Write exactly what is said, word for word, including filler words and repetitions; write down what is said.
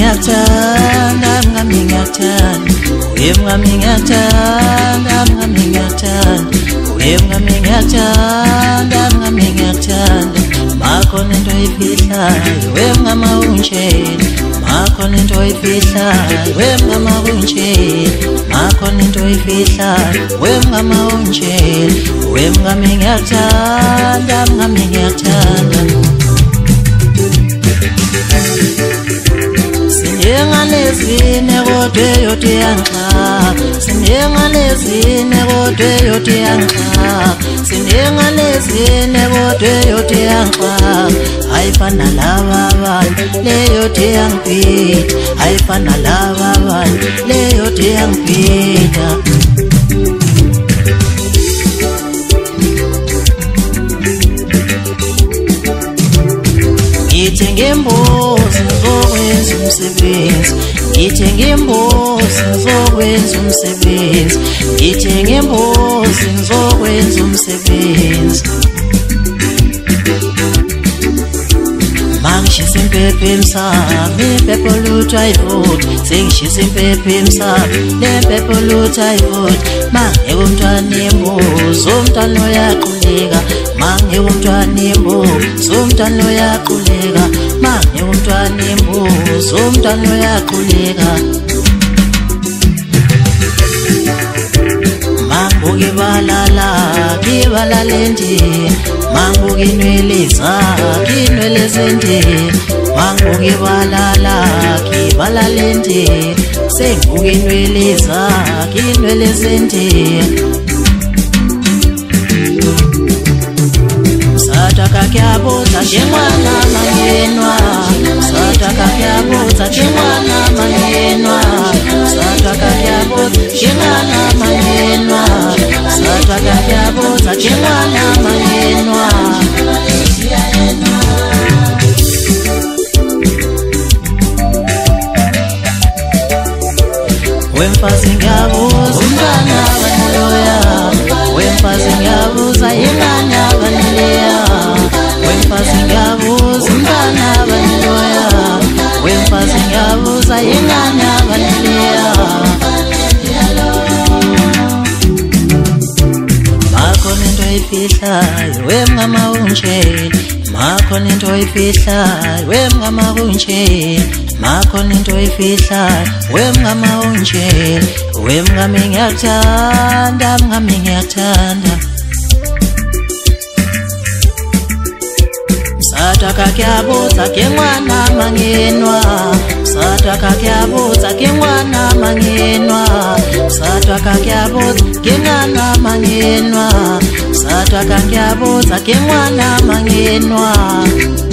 ngiyakuthanda mngami ngiyakuthanda uye mngami ngiyakuthanda mngami ngiyakuthanda uye mngami ngiyakuthanda mngami ngiyakuthanda makhona into oyifihlayo we mngama unjeni makhona into oyifihlayo we mngama unjeni makhona into oyifihlayo we mngama unjeni we mngami ngiyakuthanda mngami ngiyakuthanda Sinyengalezine kodwa yodwa yangixa Sinyengalezine kodwa yodwa yangixa Sinyengalezine kodwa yodwa yangixa ayifana laba abantu leyodwa yangipita ayifana laba abantu leyodwa yangipita Ngithenga imbuzi ngizokwenza umsebenzi Ngithenga imbuzi ngizokwenza umsebenzi Ngithenga imbuzi ngizokwenza umsebenzi Mangishisa impepho emsamo impepho lutho ayivuthi Sengishisa impepho emsamo lempepho lutho ayivuthi Mangeke umntwana imbuzi umntwana uyaquleka Mangeke umntwana imbuzi umntwana uyaquleka Mangeke umntwana imbuzi umntwana uyaquleka Mangibuka ibalala kibalala endini Mangibuka inwele zakhe inwele zendini Mangibuka ibalala kibalala endini Sengibuka inwele zakhe inwele zendini Sataka kyabuza chimwana mangenwa Sataka kyabuza chimwana mangenwa Sataka kyabuza chimwana mangenwa Sataka kyabuza chimwana mangenwa Wemfazi ngiyabuza umntwana abaniloya Wemfazi ngiyabuza ingane abanileya Wemfazi ngiyabuza umntwana abaniloya Wemfazi ngiyabuza ingane abanileya Makhona into oyifihlayo we mngama unjeni Makhona into oyifihlayo we mngama unjeni Makhona into oyifihlayo we mngama unjeni we mngami ngiyakuthanda mngami ngiyakuthanda Sataka kyabuza ke mwana mangenwa Sataka kyabuza ke mwana mangenwa Sataka kyabuza ke mwana mangenwa Sataka kyabuza ke mwana mangenwa